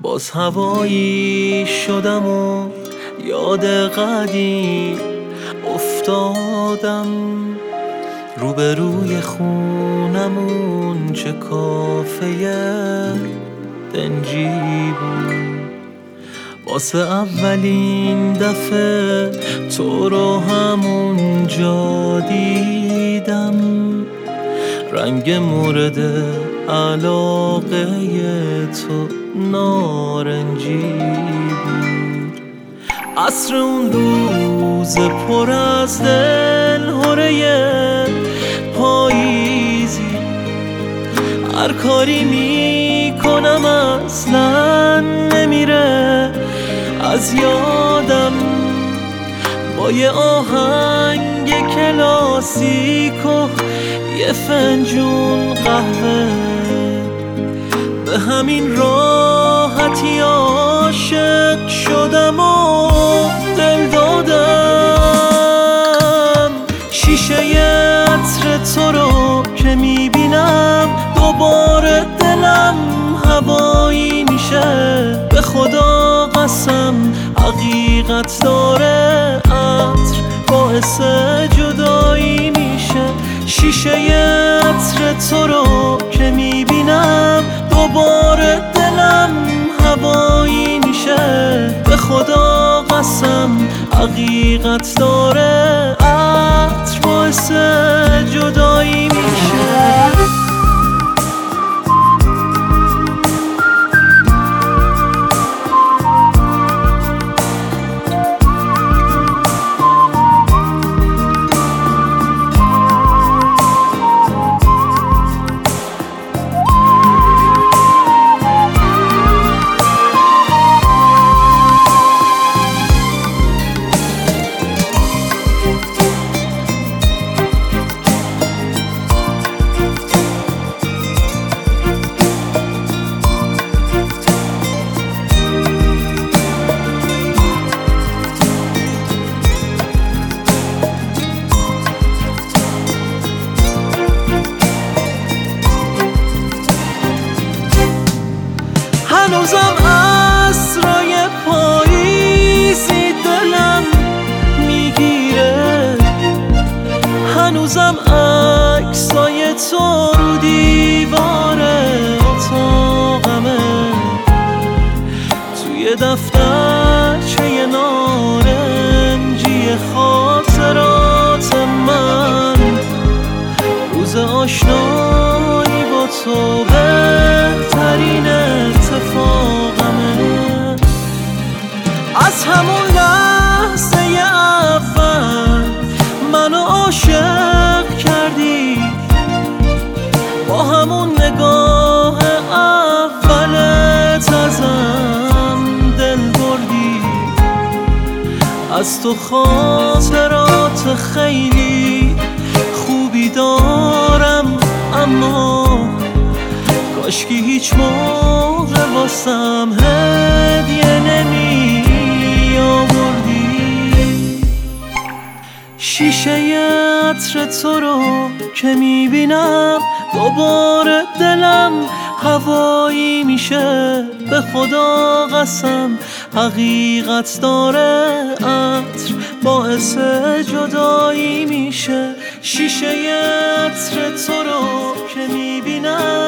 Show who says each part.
Speaker 1: باز هوایی شدم و یاد قدیم افتادم. روبروی خونمون چه کافه دنجی بود، واسه اولین دفعه تو رو همونجا دیدم. رنگ مورد علاقه تو نارنجی بود. عصر اون روز پر از دلهره پاییزی، هر کاری میکنم اصلا نمیره از یادم. با یه آهنگ کلاسیک و یه فنجون قهوه به همین راحتی عاشق شدم و دل دادم. شیشه عطر تو رو که میبینم دوباره دلم هوایی میشه. به خدا قسم حقیقت داره عطر باعث جدایی میشه. شیشه عطر تو رو که میبینم دوباره دلم هوایی میشه. به خدا قسم حقیقت داره عطر باعث جدایی میشه. هنوزم عصرای پاییزی دلم میگیره، هنوزم عکسای تو رو دیوار اتاقمه. توی دفترچه نارنجی خاطرات من روز آشنایی با تو بهترین اتفاقمه. از همون لحظه اول منو عاشق کردی، با همون نگاه اولت ازم دل بردی. از تو خاطرات خیلی خوبی دارم، اما کاشکی هیچ موقع واسم هدیه نمی آوردی. شیشه عطر تو رو که میبینم دوباره دلم هوایی میشه. به خدا قسم حقیقت داره عطر باعث جدایی میشه. شیشه عطر تو رو که میبینم